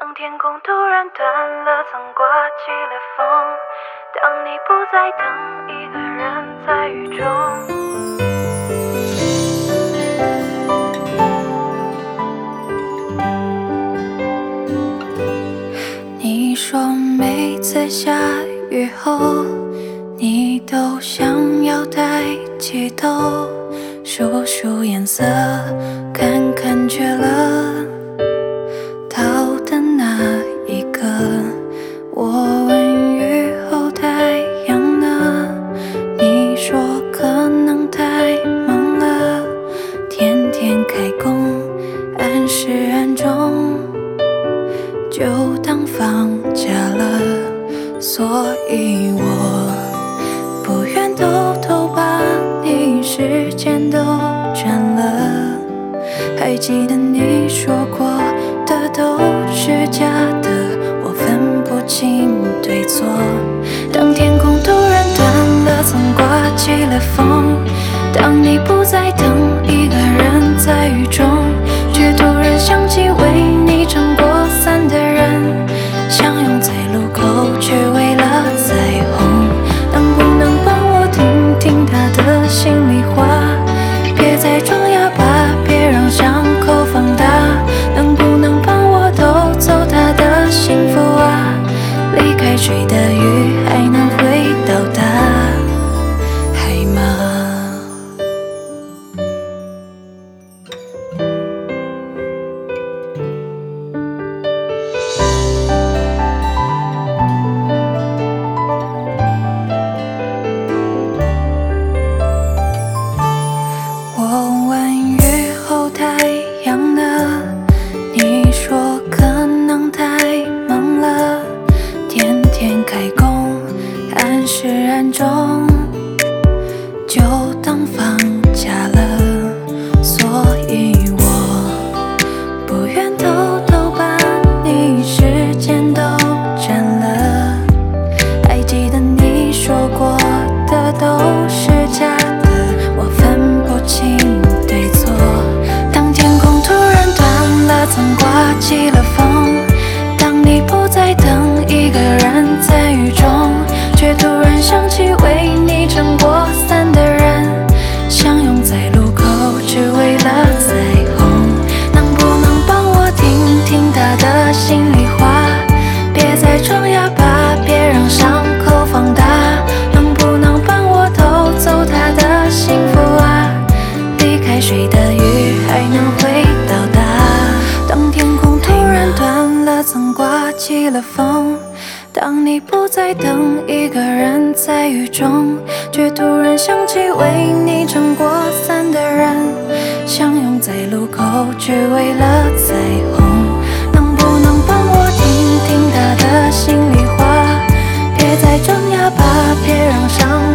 当天空突然断了，曾刮起了风。当你不再等一个人在雨中。你说每次下雨后，你都想要带起头，数数颜色，看看缺了到的那一个。我问雨后太阳呢，你说可能太忙了，天天开工，按时按钟，就当放假了。所以我不愿偷偷把你时间都占了。还记得你说过的都是假的，我分不清对错。当天空突然断了，曾刮起了风。当你不再等一个人在雨中，却突然想起为你撑过伞的人，相拥在路口，却为了彩虹。能不能帮我听听他的心里话？别再装哑巴，别让伤口放大。能不能帮我偷走他的幸福啊？离开水的雨还能回到大海吗？我问雨后太阳呢，你说可能太忙了，天天开工，按时按钟，就当放假了。所以我不愿偷偷把你时间都占了。还记得你说过的都是假的，我分不清对错。当天空突然断了，曾刮起了风。当你不再等一个人在雨中，却突然想起为你撑过伞的人，相拥在路口，只为了彩虹。能不能帮我听听他的心里话？别再装哑巴，别让伤口放大。能不能帮我偷走他的幸福啊？离开水的雨还能回到大。当天空突然断了，曾刮起了风。当你不再等一个人在雨中，却突然想起为你撑过伞的人，相拥在路口，只为了彩虹。能不能帮我听听他的心里话？别再装哑巴，别让伤